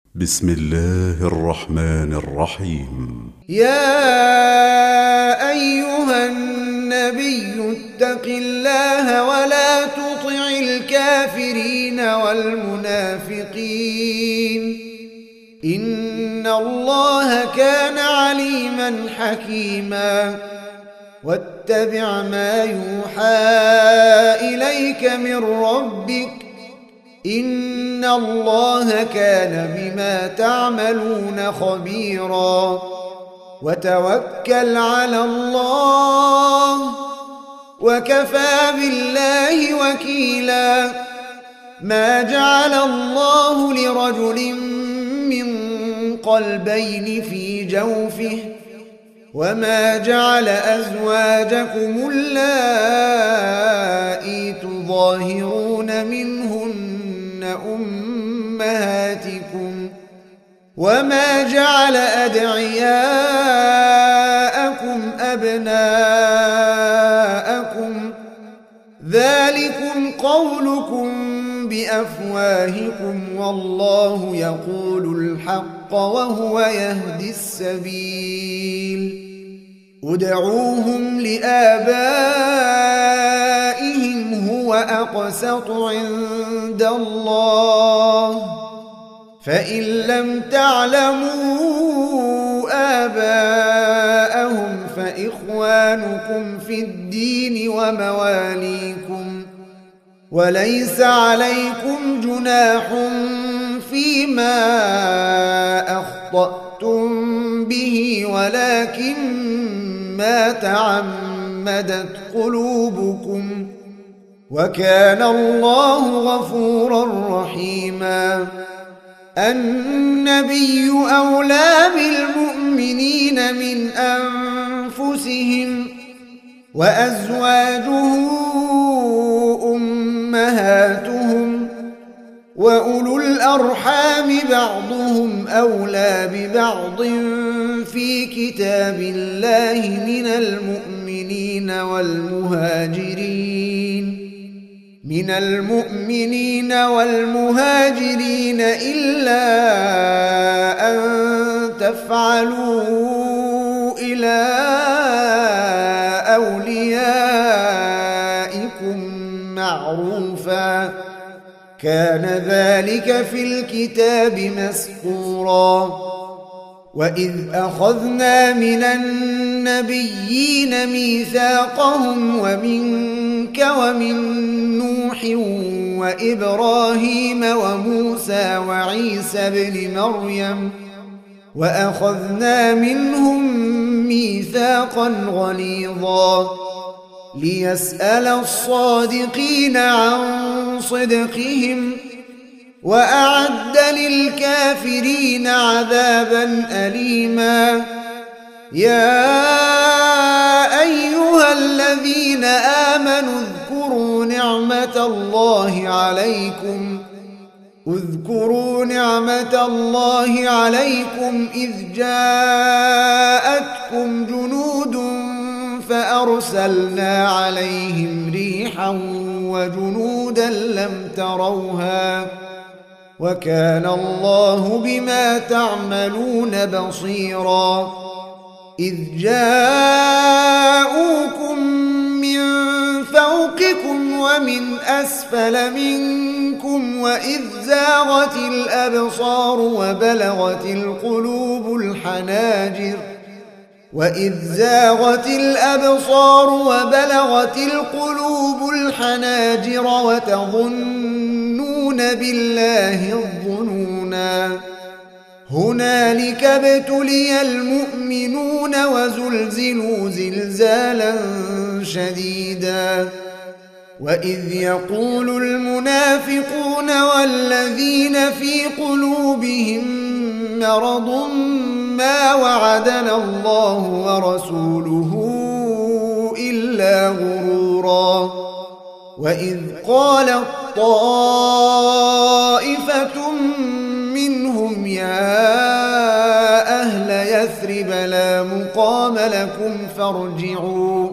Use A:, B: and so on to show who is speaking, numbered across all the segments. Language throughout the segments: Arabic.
A: بسم الله الرحمن الرحيم.
B: يا أيها النبي اتق الله ولا تطع الكافرين والمنافقين إن الله كان عليما حكيما واتبع ما يوحى إليك من ربك إن الله كان بما تعملون خبيرا وتوكل على الله وكفى بالله وكيلا ما جعل الله لرجل من قلبين في جوفه وما جعل أزواجكم اللائي تظاهرون منهن أمهاتكم وما جعل أدعياءكم أبناءكم ذلكم قولكم بأفواهكم والله يقول الحق وهو يهدي السبيل ادعوهم لآبائهم هو أقسط عند الله فإن لم تعلموا آباءهم فإخوانكم في الدين ومواليكم وليس عليكم جناح فيما أخطأتم به ولكن ما تعمدت قلوبكم وكان الله غفورا رحيما النبي أولى بالمؤمنين من أنفسهم وأزواجه أمهاتهم وأولو الأرحام بعضهم أولى ببعض في كتاب الله من المؤمنين والمهاجرين إلا أن تفعلوا إلى أوليائكم معروفا كان ذلك في الكتاب مسطورا وإذ أخذنا من النبيين ميثاقهم ومنك ومن نوح وإبراهيم وموسى وعيسى بن مريم وأخذنا منهم ميثاقا غليظا ليسأل الصادقين عن صدقهم وأعد للكافرين عذابا أليما يا أيها الذين آمنوا اذكروا نعمة الله عليكم إذ جاءتكم جنود فأرسلنا عليهم ريحا وجنودا لم تروها وكان الله بما تعملون بصيرا إذ جاءوكم من فوقكم ومن أسفل منكم وإذ زاغت الأبصار وبلغت القلوب الحناجر وتظنون بالله الظنونا هنالك ابتلي المؤمنون وزلزلوا زلزالا شديدا وإذ يقول المنافقون والذين في قلوبهم مرض ما وعدنا الله ورسوله إلا غرورا وإذ قالت طائفة منهم يا أهل يثرب لا مقام لكم فارجعوا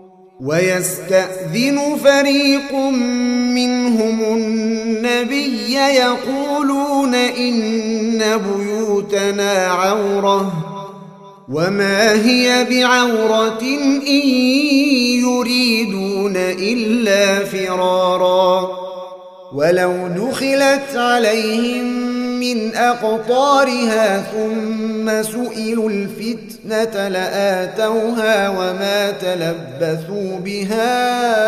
B: ويستأذن فريق منهم النبي يقولون إن إن بيوتنا عورة وما هي بعورة إن يريدون إلا فرارا ولو دخلت عليهم من أقطارها ثم سئلوا الفتنة لآتوها وما تلبثوا بها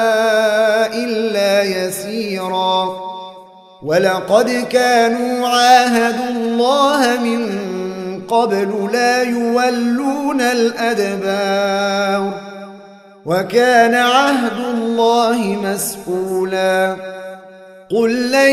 B: إلا يسيرا ولقد كانوا عاهدوا الله من قبل لا يولون الأدبار وكان عهد الله مسئولا قل لن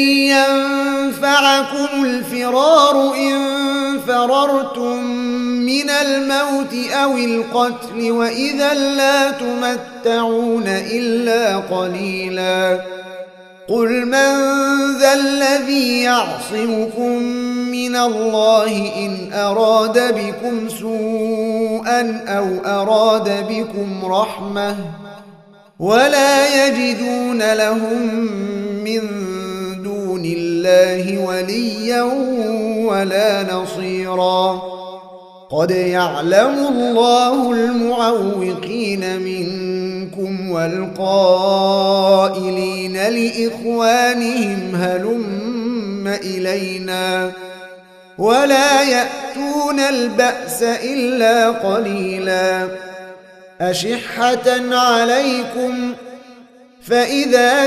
B: ينفعكم الفرار إن فررتم من الموت أو القتل وإذا لا تمتعون إلا قليلا قل من ذا الذي يعصمكم من الله إن أراد بكم سوءا أو أراد بكم رحمة ولا يجدون لهم من دون الله وليا ولا نصيرا قد يعلم الله المعوقين منكم والقائلين لإخوانهم هلم إلينا ولا يأتون البأس إلا قليلا أشحة عليكم فإذا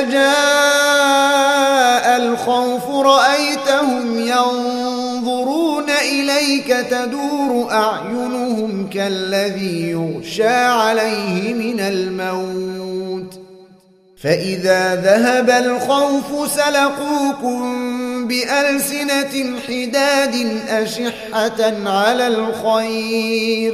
B: جاء الخوف رأيتهم ينظرون إليك تدور أعينهم كالذي يغشى عليه من الموت فإذا ذهب الخوف سلقوكم بألسنة حداد أشحة على الخير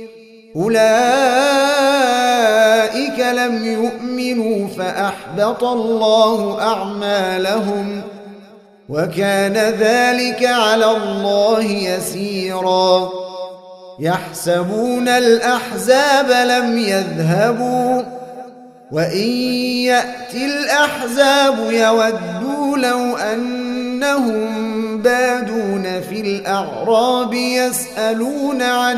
B: أولئك لم يؤمنوا فأحبط الله أعمالهم وكان ذلك على الله يسيرا يحسبون الأحزاب لم يذهبوا وإن يأتي الأحزاب يودوا لو أنهم بادون في الأعراب يسألون عن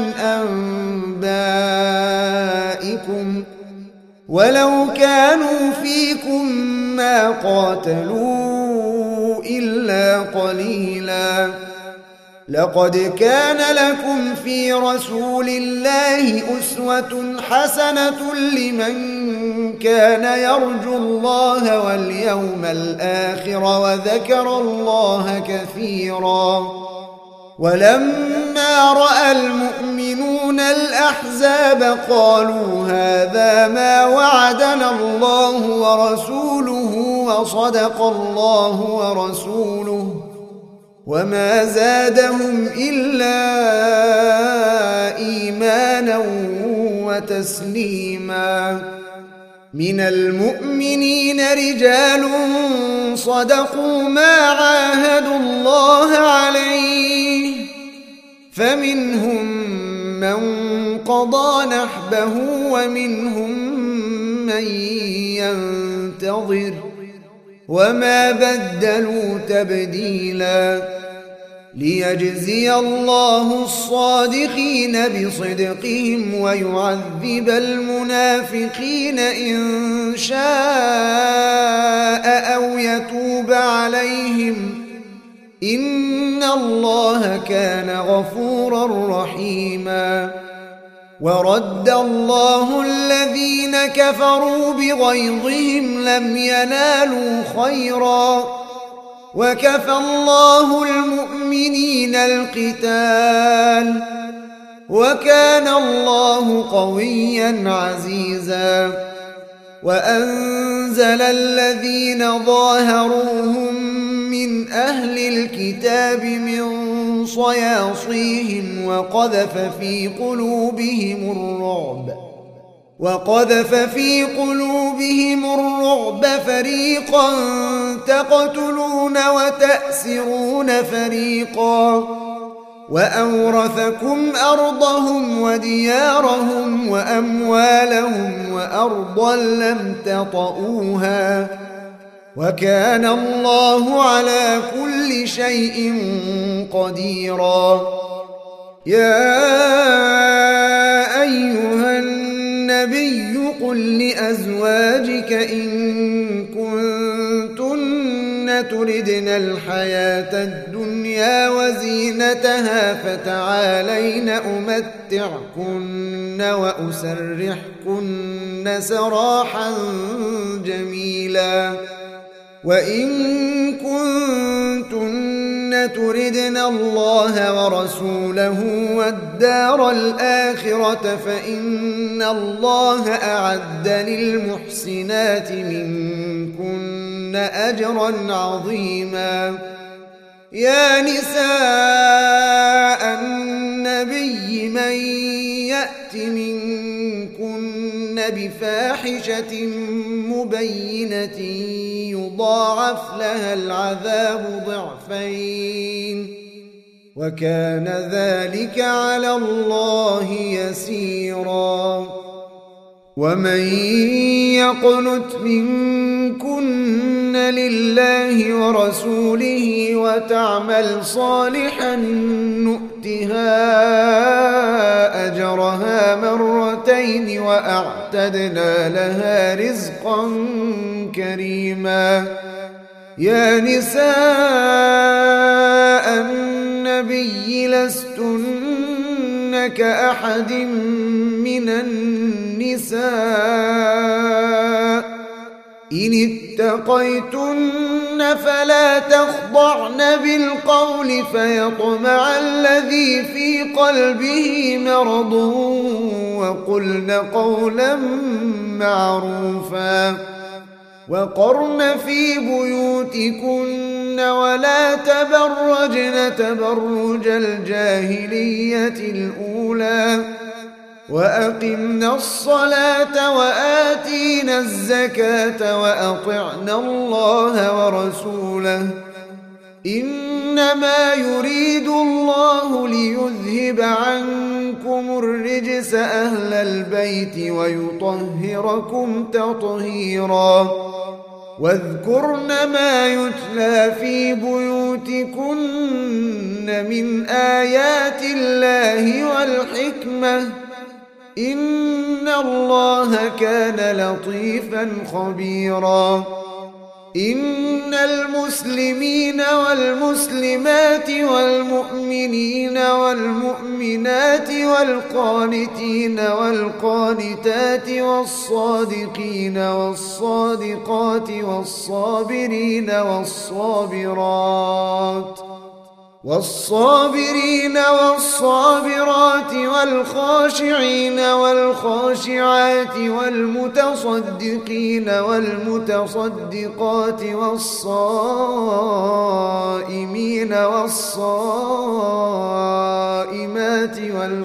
B: أنبائكم ولو كانوا فيكم ما قاتلوا إلا قليلا لقد كان لكم في رسول الله أسوة حسنة لمن كان يرجو الله واليوم الآخر وذكر الله كثيرا ولما رأى المؤمنون الأحزاب قالوا هذا ما وعدنا الله ورسوله وصدق الله ورسوله وما زادهم إلا إيمانا وتسليما من المؤمنين رجال صدقوا ما عاهدوا الله عليه فمنهم من قضى نحبه ومنهم من ينتظر وما بدلوا تبديلا ليجزي الله الصادقين بصدقهم ويعذب المنافقين إن شاء أو يتوب عليهم إن الله كان غفورا رحيما ورد الله الذين كفروا بغيظهم لم ينالوا خيرا وكفى الله المؤمنين القتال وكان الله قويا عزيزا وأنزل الذين ظاهروهم من أهل الكتاب من صياصيهم وقذف في قلوبهم الرعب فريقا تقتلون وتأسرون فريقا وأورثكم أرضهم وديارهم وأموالهم وأرضا لم تطئوها وكان الله على كل شيء قديرا. يا أيها النبي قل لأزواجك إن كنتن تردن الحياة الدنيا وزينتها فتعالين أمتعكن وأسرحكن سراحا جميلا. وإن كنتن تردن الله ورسوله والدار الآخرة فإن الله أعد للمحسنات منكن أجرا عظيما. يا نساء النبي من يأت منكن بفاحشة مبينة يضاعف لها العذاب ضعفين وكان ذلك على الله يسيرا. ومن يقنت منكن لله ورسوله وتعمل صالحا نؤتها أجرها مرتين وأعتدنا لها رزقا كريما. يا نساء النبي لستن كأحد من النساء إن اتقيتن فلا تخضعن بالقول فيطمع الذي في قلبه مرض وقلن قولا معروفا. وقرن في بيوتكن ولا تبرجن تبرج الجاهلية الأولى وأقمنا الصلاة وآتينا الزكاة وأطعنا الله ورسوله إنما يريد الله ليذهب عنكم الرجس أهل البيت ويطهركم تطهيرا. واذكرن ما يتلى في بيوتكن من آيات الله والحكمة إن الله كان لطيفا خبيرا. إن المسلمين والمسلمات والمؤمنين والمؤمنات والقانتين والقانتات والصادقين والصادقات والصابرين والصابرات والخاشعين والخاشعات والمتصدقين والمتصدقات والصائمين والصائمات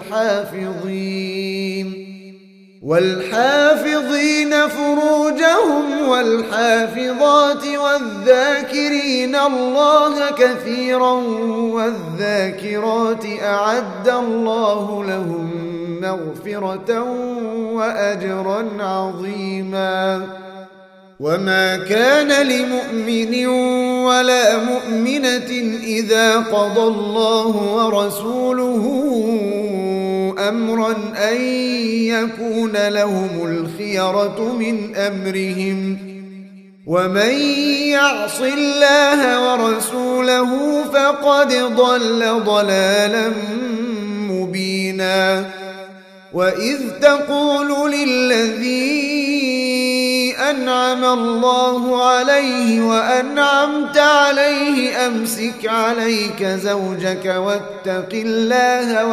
B: والحافظين فروجهم والحافظات والذاكرين الله كثيرا والذاكرات أعد الله لهم مغفرة وأجرا عظيما. وما كان لمؤمن ولا مؤمنة إذا قضى الله ورسوله أمرا أن يكون لهم الخيرة من أمرهم ومن يعص الله ورسوله فقد ضل ضلالا مبينا. وإذ تقول للذي أنعم الله عليه وأنعمت عليه أمسك عليك زوجك واتق الله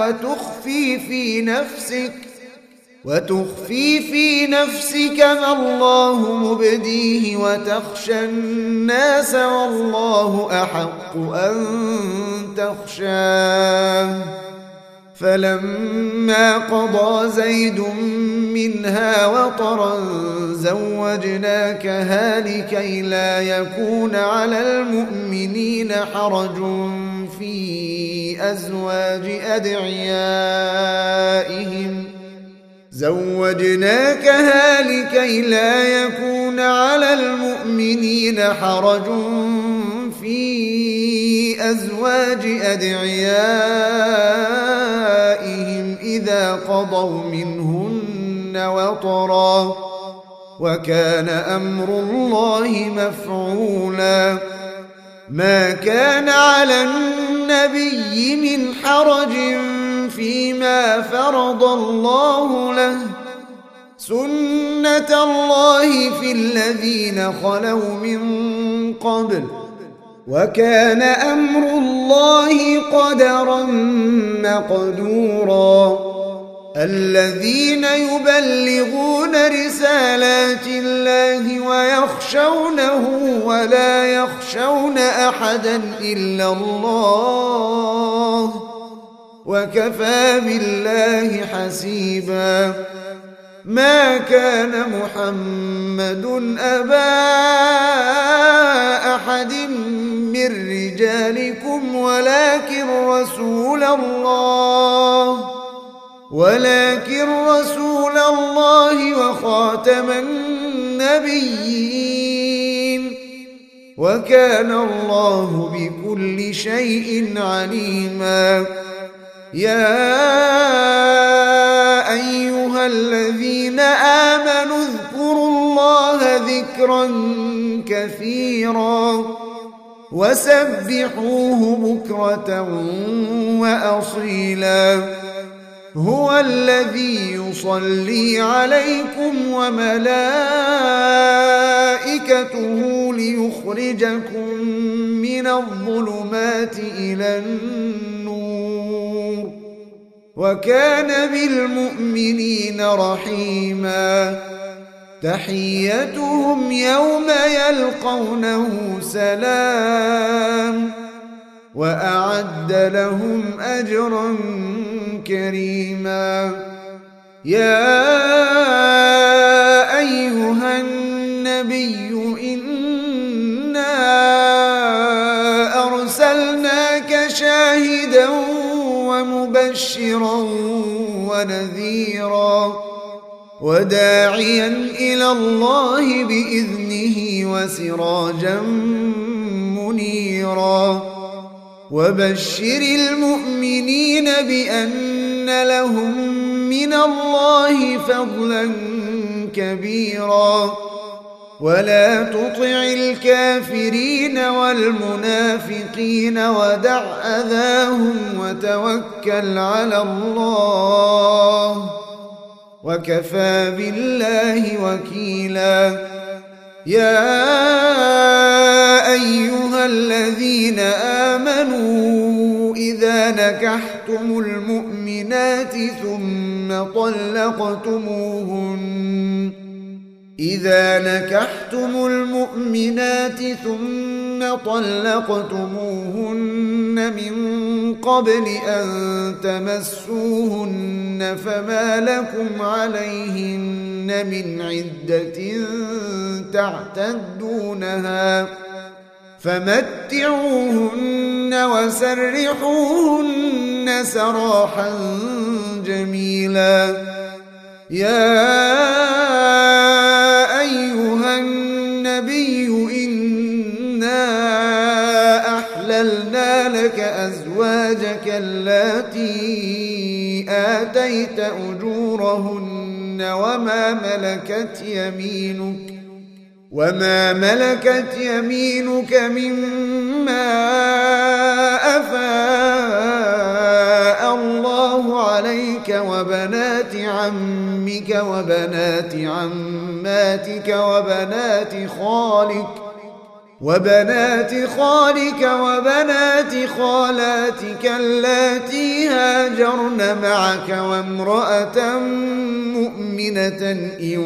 B: وتخفي في نفسك ما الله مبديه وتخشى الناس والله أحق أن تخشاه. فلما قضى زيد منها وطرا زوجناكها لكي لا يكون على المؤمنين حرج في أزواج أدعيائهم يكون على المؤمنين حرج في أزواج أدعيائهم إذا قضوا منهن وطرا وكان أمر الله مفعولا ما كان على النبي من حرج فيما فرض الله له سنة الله في الذين خلوا من قبل وكان أمر الله قدرا مقدورا الذين يبلغون رسالات الله ويخشونه ولا يخشون أحدا إلا الله وكفى بالله حسيبا ما كان محمد أبا أحد من رجالكم ولكن رسول الله وخاتم النبيين وكان الله بكل شيء عليما يا أيها الذين آمنوا اذكروا الله ذكرا كثيرا وسبحوه بكرة وأصيلا هو الذي يصلي عليكم وملائكته ليخرجكم من الظلمات إلى النور وكان بالمؤمنين رحيما تحيتهم يوم يلقونه سلام وأعد لهم أجرا كريما يا أيها النبي إنا أرسلناك شاهدا ومبشرا ونذيرا وداعيا إلى الله بإذنه وسراجا منيرا وبشر المؤمنين بأن لهم من الله فضلا كبيرا ولا تطع الكافرين والمنافقين ودع أذاهم وتوكل على الله وكفى بالله وكيلا يا أيها الذين آمنوا إذا نكحتم المؤمنات ثم طلقتموهن من قبل أن تمسوهن فما لكم عليهن من عدة تعتدونها فمتعوهن وسرحوهن سراحا جميلا يا أيها النبي إنا أحللنا لك أزواجك اللاتي آتيت أجورهن وما ملكت يمينك مما أفاء الله عليك وبنات عمك وبنات عماتك وبنات خالك وبنات خالاتك اللاتي هاجرن معك وامرأة مؤمنة إن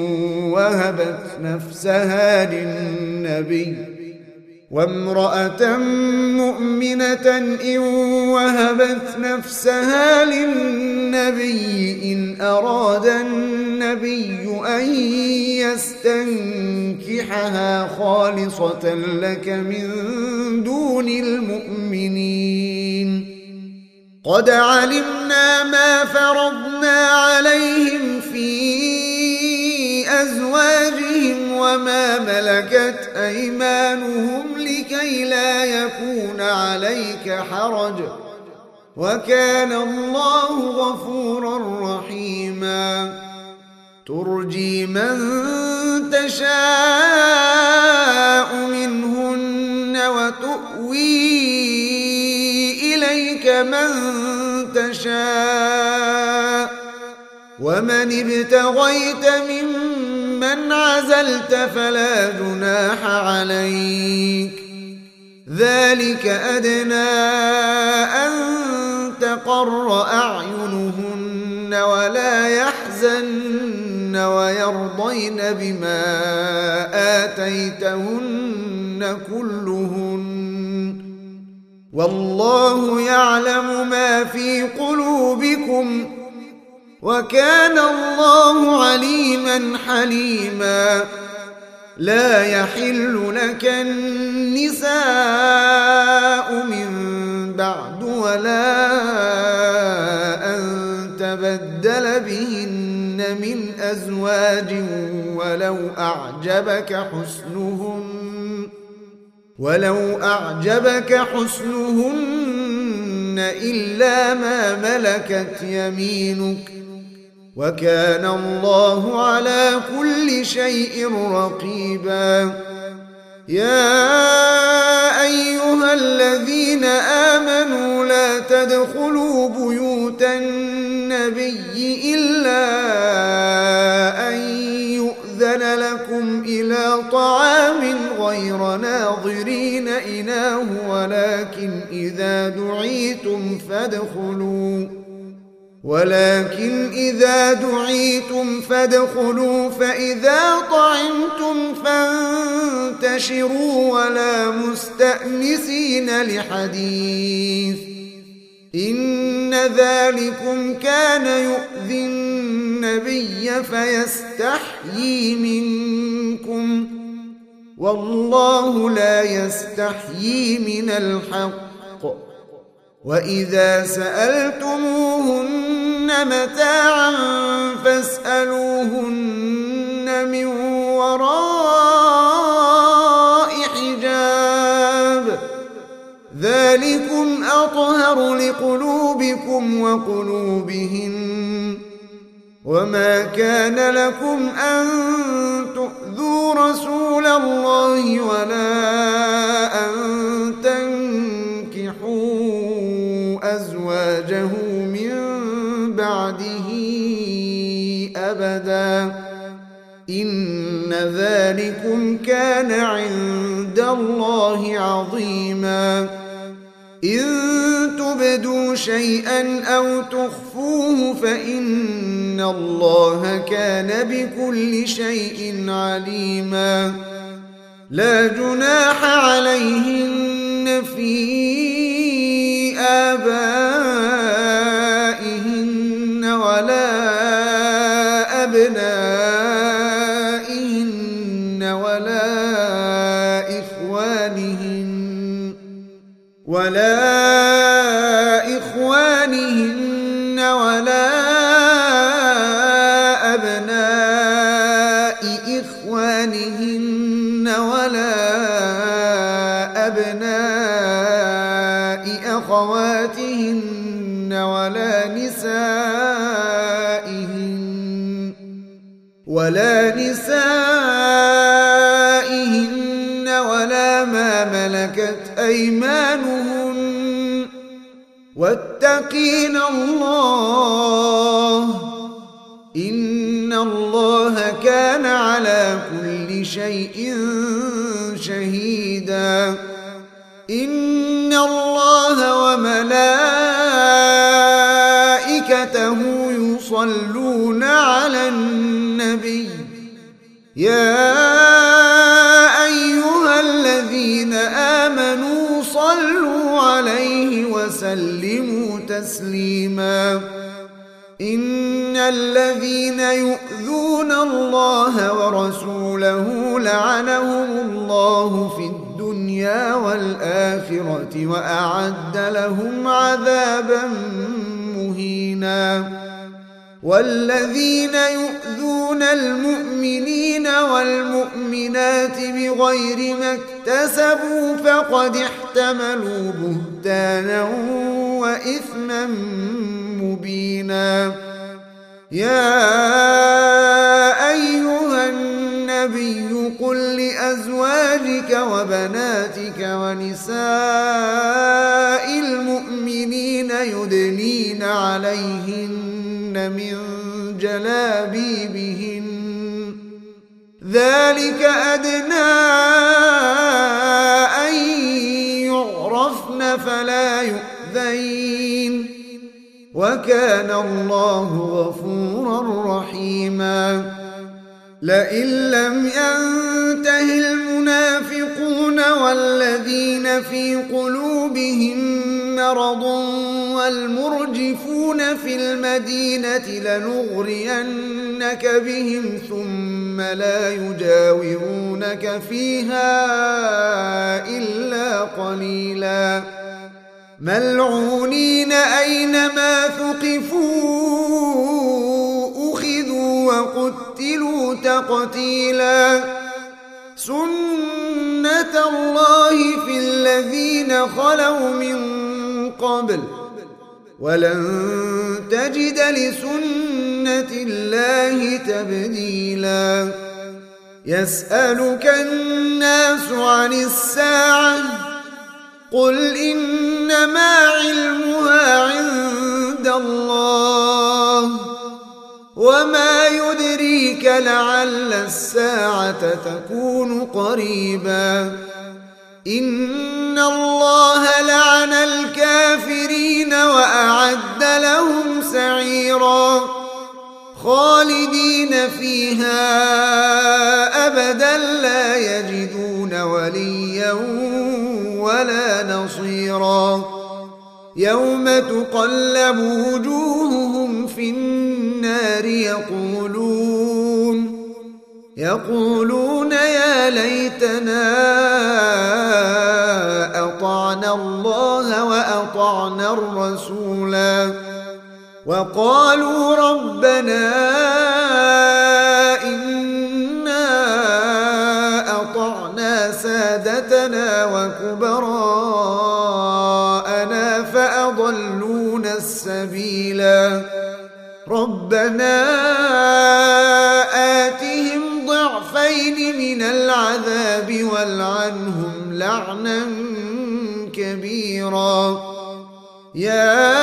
B: وهبت نفسها للنبي إن أراد النبي أن يستنكحها خالصة لك من دون المؤمنين قد علمنا ما فرضنا عليهم في أزواجهم وما وما ملكت أيمانهم لكي لا يكون عليك حرج وكان الله غفورا رحيما ترجي من تشاء منهن وتؤوي إليك من تشاء ومن ابتغيت ممن عزلت فلا جناح عليك ذلك أدنى أن تقر أعينهن ولا يحزن ويرضين بما آتيتهن كلهن والله يعلم ما في قلوبكم وكان الله عليما حليما لا يحل لك النساء من بعد ولا أن تبدل بهن من أزواج ولو أعجبك حسنهن إلا ما ملكت يمينك وكان الله على كل شيء رقيبا يا أيها الذين آمنوا لا تدخلوا بيوت النبي إلا أن يؤذن لكم إلى طعام غير ناظرين إناه ولكن إذا دعيتم فادخلوا فإذا طعمتم فانتشروا ولا مستأنسين لحديث إن ذلكم كان يؤذي النبي فيستحيي منكم والله لا يستحيي من الحق وإذا سألتموهن متاعا فاسألوهن من وراء حجاب ذلكم أطهر لقلوبكم وقلوبهن وما كان لكم أن تؤذوا رسول الله ولا أن تنكحوا أزواجه من بعده أبدا إن ذلكم كان عند الله عظيما إن تبدوا شيئا أو تخفوه فإن الله كان بكل شيء عليما لا جناح عليهن في آبائهن ولا أبنائهن ولا إخوانهن ولا أبناء إخوانهن ولا أبناء أخواتهن ولا نسائهن ولا ما ملكت أيمانهن واتقين الله إن الله كان على كل شيء شهيدا إن الله وملائكته يصلون على النبي يا أيها الذين آمنوا صلوا عليه وسلموا تسليما إن الذين يؤذون الله ورسوله لعنهم الله في الدنيا والآخرة وأعد لهم عذابا مهينا والذين يؤذون المؤمنين والمؤمنات بغير ما اكتسبوا فقد احتملوا بهتانا وإثما مبينا يا أيها النبي قل لأزواجك وبناتك ونساء المؤمنين يدنين عليهن من جلابيبهن ذلك أدنى أن يعرفن فلا يؤذين وكان الله غفورا رحيما لئن لم ينته المنافقون والذين في قلوبهم مرض والمرجفون في المدينة لنغرينك بهم ثم لا يجاورونك فيها إلا قليلا ملعونين أينما ثقفوا أخذوا وقتلوا تقتيلا سنة الله في الذين خلوا من قبل ولن تجد لسنة الله تبديلا يسألك الناس عن الساعة قل إنما علمها عند الله وما يدريك لعل الساعة تكون قريبا إن الله لعن الكافرين وأعد لهم سعيرا خالدين فيها أبدا لا يجدون وليا ولا نصيرا يوم تقلب وجوههم في النار يقولون يا ليتنا أطعنا الله وأطعنا الرسولا وقالوا ربنا إنا أطعنا سادتنا وكبراءنا فأضلونا السبيلا ربنا آتهم ضعفين من العذاب والعنهم لعنا كبيرا يا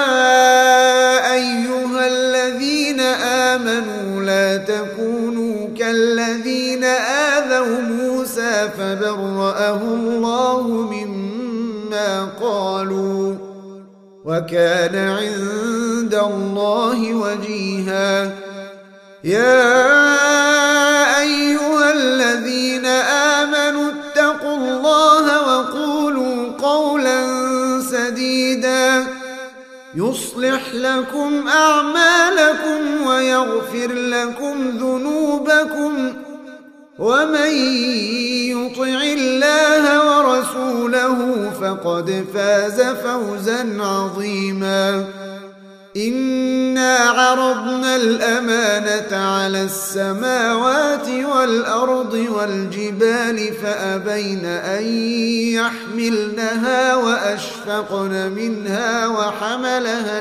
B: أيها الذين آمنوا لا تكونوا كالذين آذوا موسى فبرأه الله مما قالوا وكان عند الله وجيها يا أيها الذين آمنوا اتقوا الله وقولوا قولا سديدا يصلح لكم أعمالكم ويغفر لكم ذنوبكم ومن يطع الله ورسوله فقد فاز فوزا عظيما إنا عرضنا الأمانة على السماوات والأرض والجبال فأبين أن يحملنها وأشفقن منها وحملها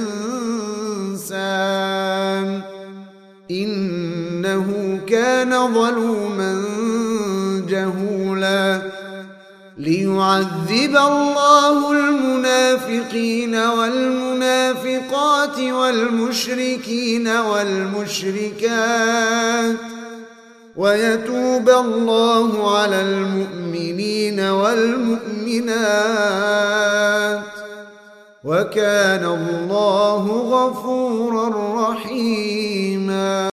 B: الإنسان إنه كان ظلوما جهولا ليعذب الله المنافقين والمنافقات والمشركين والمشركات ويتوب الله على المؤمنين والمؤمنات وكان الله غفورا رحيما.